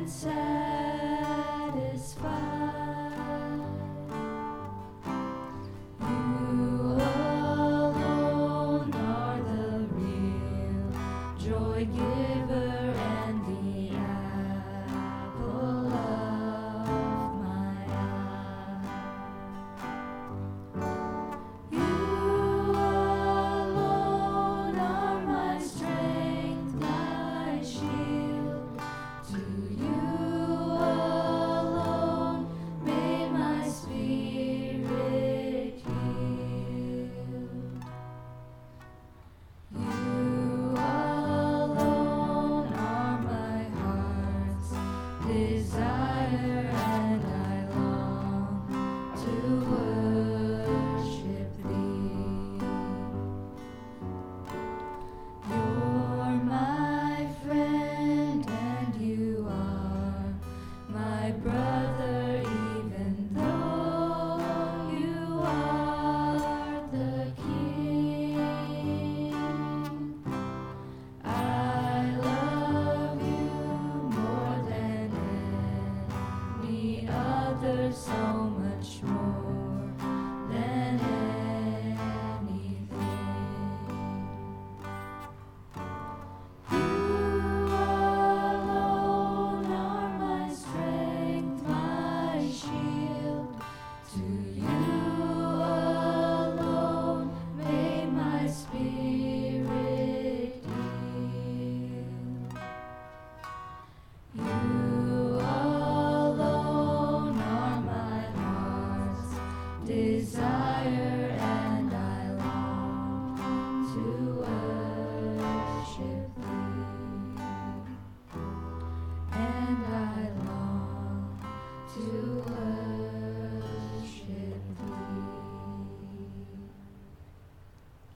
satisfied. You alone are the real joy giver and the apple of my eye. You alone are my strength, my shield. To you alone may my spirit yield. You alone are my heart's desire, and I long to worship thee. You're my friend, and you are my brother, even though you are the king. I love you more than any other, so much more than anything. You alone are my strength, my shield. To you alone may my spirit yield. You alone are my heart's desire, and I long to worship thee. And I long to